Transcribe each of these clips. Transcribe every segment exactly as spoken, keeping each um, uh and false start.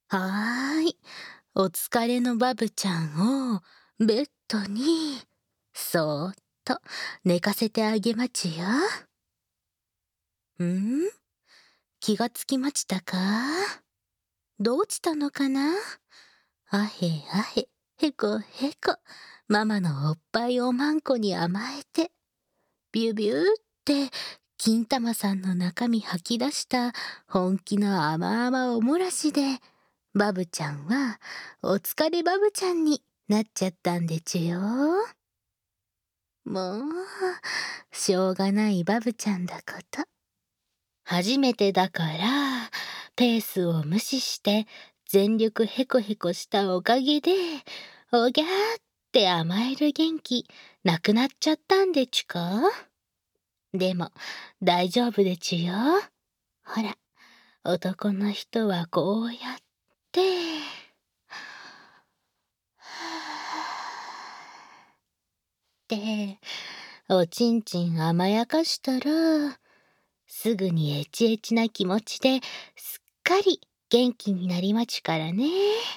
はーい。お疲れのバブちゃんをベッドにそーっと寝かせてあげまちよ。ん気がつきましたか？どうしたのかな？あへあへ、へこへこ、ママのおっぱいおまんこに甘えて、ビュビューって金玉さんの中身吐き出した本気の甘々おもらしで、バブちゃんはお疲れバブちゃんになっちゃったんでちゅよ。もう、しょうがないバブちゃんだこと。初めてだから、ペースを無視して全力ヘコヘコしたおかげで、おぎゃーって甘える元気なくなっちゃったんでちゅか？でも、大丈夫でちゅよ。ほら、男の人はこうやって、で、おちんちん甘やかしたら、すぐにエチエチな気持ちですっかり元気になりまちからね。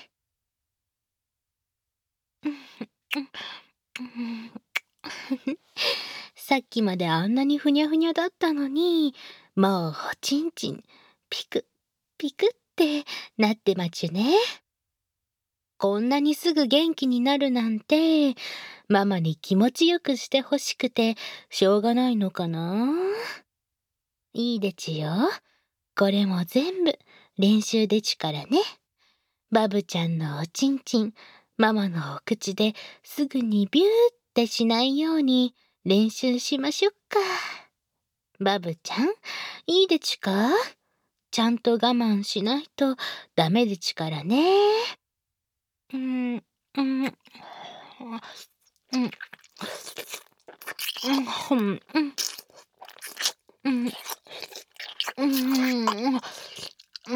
さっきまであんなにふにゃふにゃだったのに、もうおちんちんピクピクってなってまちゅね。こんなにすぐ元気になるなんて、ママに気持ちよくしてほしくてしょうがないのかな。いいでちゅよ。これも全部練習でちゅからね。バブちゃんのおちんちん、ママのお口ですぐにビューってしないように練習しましょっか。バブちゃん、いいでちゅか？ちゃんと我慢しないとダメでちゅからね。うん、うん、うん、うん、うん、うん、うん、うん、うん、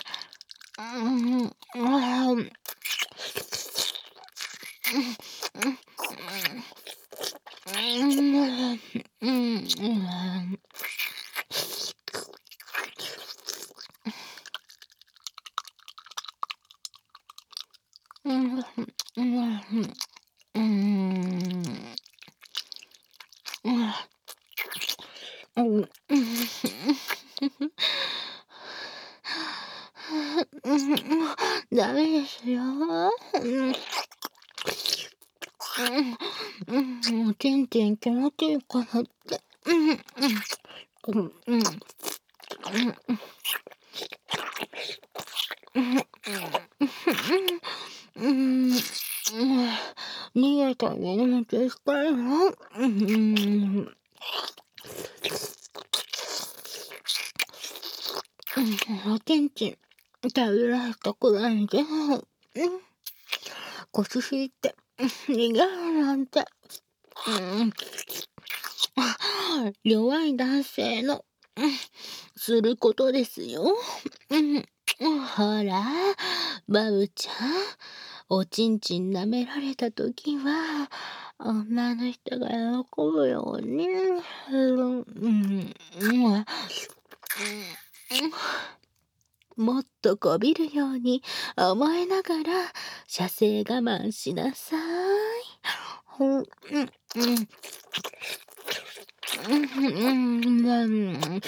ダメですよ。うん、てんてん気持ちいいからって。うん、うん、うん、うん、うん、逃げたりなんてしたいの？うん、おちんちん食べられたくらいで、腰引いて逃げるなんて、うん、弱い男性の、うん、することですよ。うん、ほら、バブちゃん、おちんちん舐められたときは、女の人が喜ぶように、うんうんうんもっとこびるように思えながら射精我慢しなさい。うんうんうんうんうん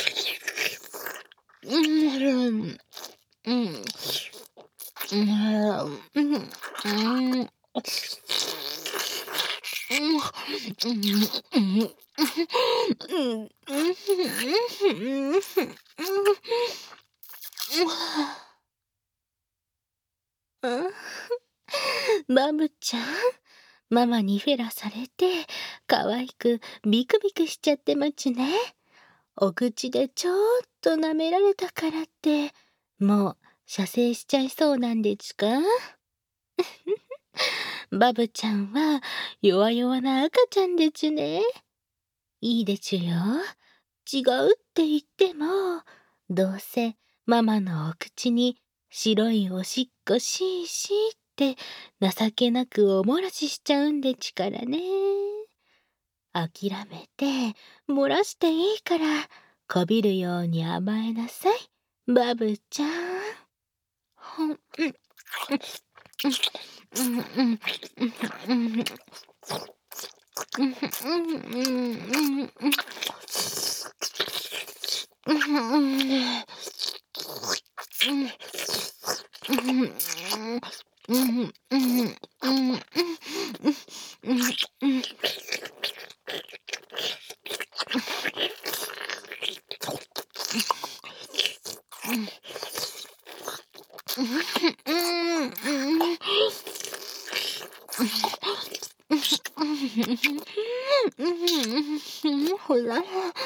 うんうんバブちゃん、ママにフェラされて可愛くビクビクしちゃってまちね。お口でちょっと舐められたからってもう射精しちゃいそうなんでちゅか？バブちゃんは弱々な赤ちゃんでちゅね。いいでちゅよ。違うって言っても、どうせママのお口に白いおしっこしーしーって情けなくおもらししちゃうんでちからね。諦めて漏らしていいからこびるように甘えなさい、バブちゃん。 ほら、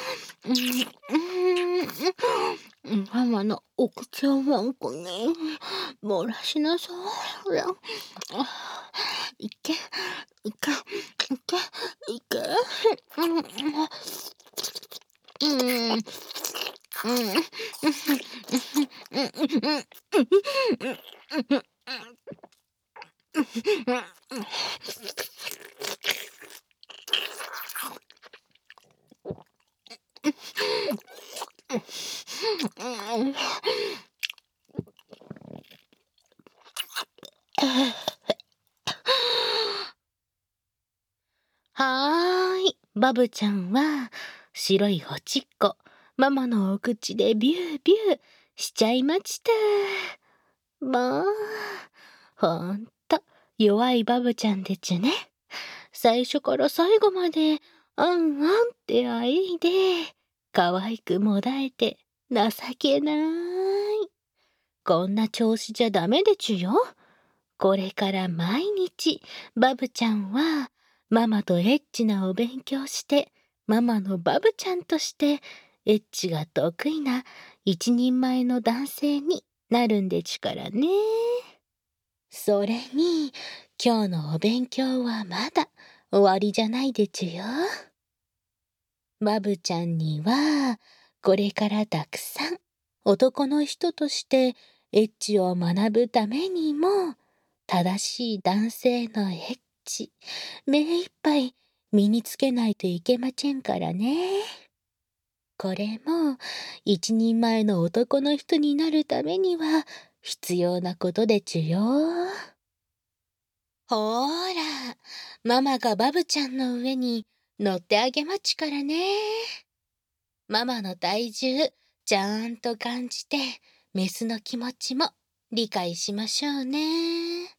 ママのお口をわんこに漏らしなさい。ほら、いけ、いけ、いけ、いけ。はーい、バブちゃんは白いおちっこ、ママのお口でビュービューしちゃいました。まあ、ほんと弱いバブちゃんでちゅね。最初から最後まであんあんってあいで、可愛くもだえて情けない。こんな調子じゃダメでちゅよ。これから毎日バブちゃんはママとエッチなお勉強してママのバブちゃんとしてエッチが得意な一人前の男性になるんでちゅからね。それに今日のお勉強はまだ終わりじゃないでちゅよ。バブちゃんにはこれからたくさん男の人としてエッチを学ぶためにも正しい男性のエッチ、目いっぱい身につけないといけませんからね。これも一人前の男の人になるためには必要なことでちゅよ。ほーら、ママがバブちゃんの上に乗ってあげまちからね。ママの体重ちゃんと感じてメスの気持ちも理解しましょうね。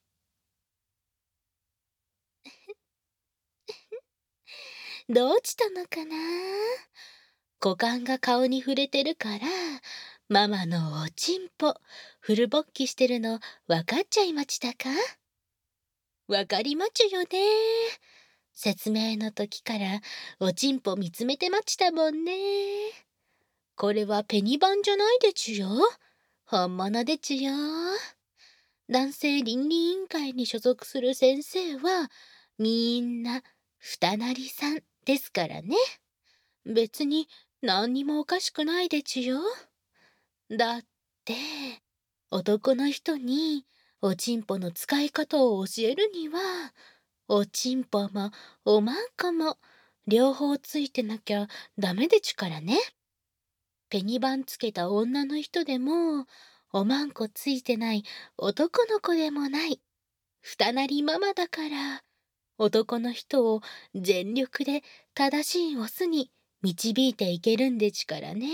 どうしたのかな？股間が顔に触れてるから、ママのおちんぽ、フル勃起してるのわかっちゃいましたか？わかりまちゅよね。説明の時からおちんぽ見つめてまちたもんね。これはペニバンじゃないでちゅよ。本物でちゅよ。男性倫理委員会に所属する先生はみんな二なりさんですからね。別に何にもおかしくないでちゅよ。だって男の人におちんぽの使い方を教えるにはおちんぽもおまんこも両方ついてなきゃダメでちゅからね。ペニバンつけた女の人でもおまんこついてない男の子でもない二なりママだから男の人を全力で正しいオスに導いていけるんでちからね。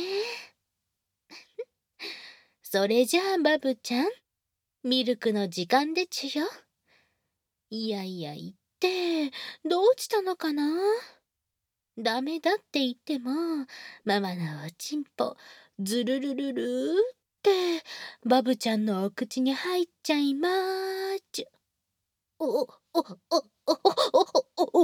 それじゃあバブちゃん、ミルクの時間でちゅよ。いやいや言ってどうしたのかな？ダメだって言ってもママのおちんぽズルルルルーってバブちゃんのお口に入っちゃいまーちゅ。おおおおおおおおお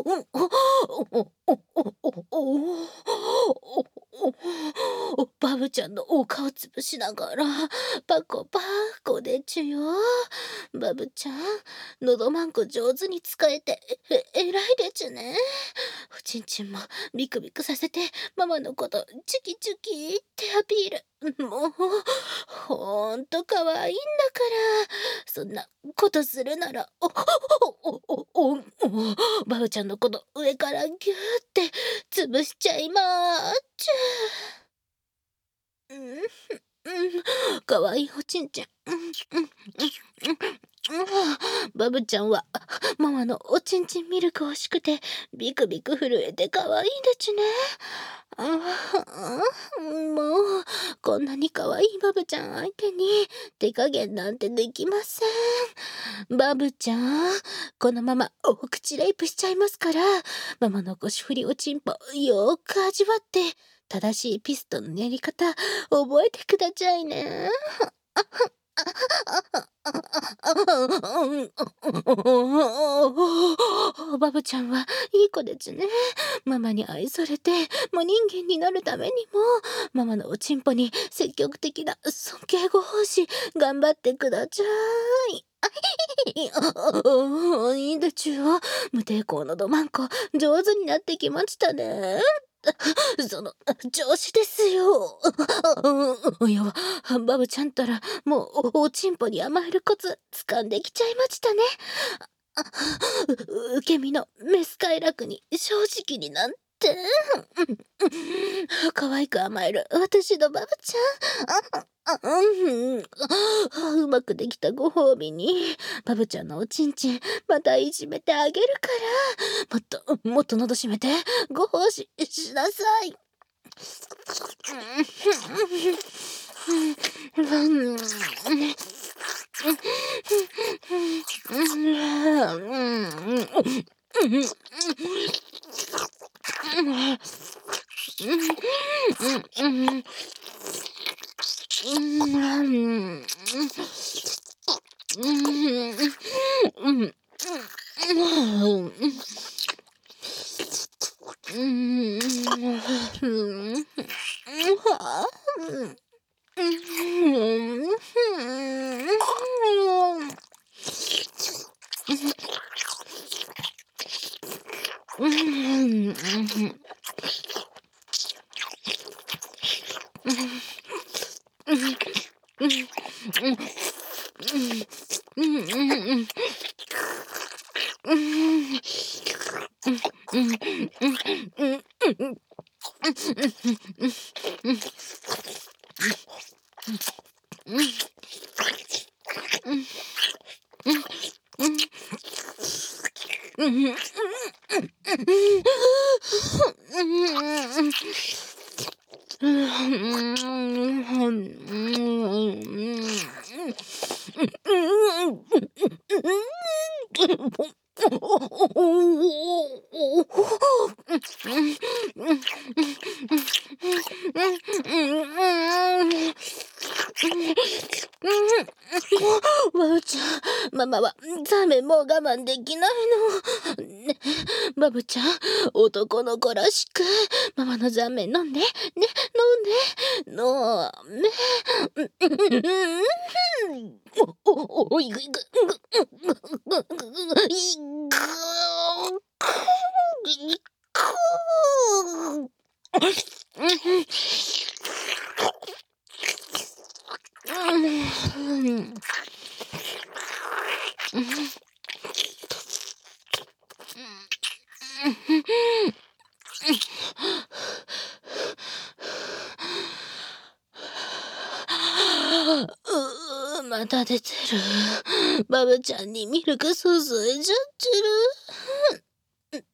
おバブちゃんのお顔つぶしながらパコパコでちゅよ。バブちゃんのどまんこ上手に使えてええらいでちゅね。おちんちんもビクビクさせてママのことチュキチュキってアピール。もうほんとかわいいんだからそんなことするならおおおおおバブちゃんのこと上からギューって潰しちゃいまーちゅ。うんうんかわいいおちんちん、うん、 バブちゃんはママのおちんちんミルク欲しくてビクビク震えて可愛いんでちゅね。ああ、もうこんなに可愛いバブちゃん相手に手加減なんてできません。バブちゃん、このままお口レイプしちゃいますから、ママの腰振りおちんぽよーく味わって正しいピストンのやり方覚えてくだちゃいね。バブちゃんはいい子でちゅね。ママに愛されてもう人間になるためにもママのおちんぽに積極的な尊敬ご奉仕頑張ってくだちゃい。いいでちゅよ。無抵抗のどまんこ上手になってきましたね。その調子ですよ。いや、バブちゃんったらもうおおちんぽに甘えるコツ掴んできちゃいましたね。う受け身のメス快楽に正直になんて。可愛く甘える私のバブちゃん。あうんあうまくできたご褒美にバブちゃんのおちんちんまたいじめてあげるからもっともっと喉閉めてご奉仕しなさい。バブちゃん、ママはザーメンもう我慢できないの。ね、バブちゃん、男の子らしくママのザーメン飲んで、ね、飲んで、飲め。おおおいぐいぐぐぐぐぐいぐいうーまた出てる。バブちゃんにミルク注いじゃってる。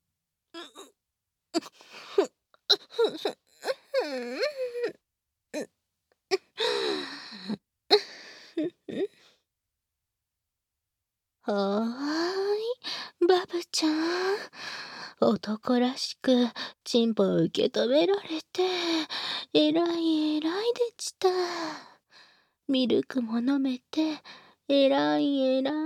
はーい、バブちゃん。男らしくチンポを受け止められて、えらいえらいでちた。ミルクも飲めて、えらいえらい。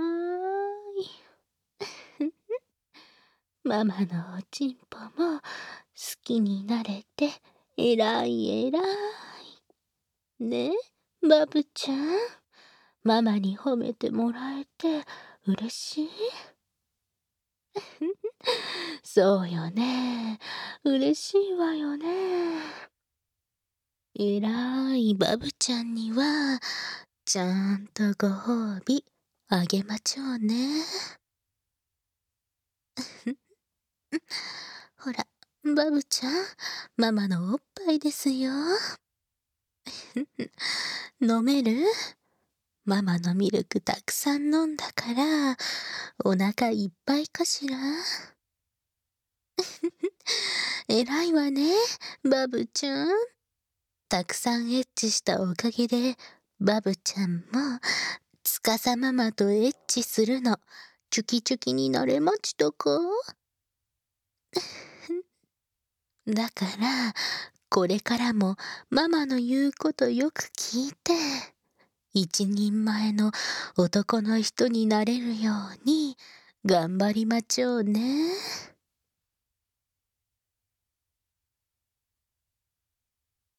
ママのおちんぽも好きになれて、えらいえらい。ね、バブちゃん。ママに褒めてもらえて嬉しい。そうよね。嬉しいわよね。えらいバブちゃんにはちゃんとご褒美あげまちょうね。ほら、バブちゃん、ママのおっぱいですよ。飲める？ ママのミルクたくさん飲んだから、お腹いっぱいかしら。偉いわね、バブちゃん。たくさんエッチしたおかげで、バブちゃんも、つかさママとエッチするの、チュキチュキになれましたか？だから、これからもママの言うことよく聞いて、一人前の男の人になれるように頑張りまちょうね。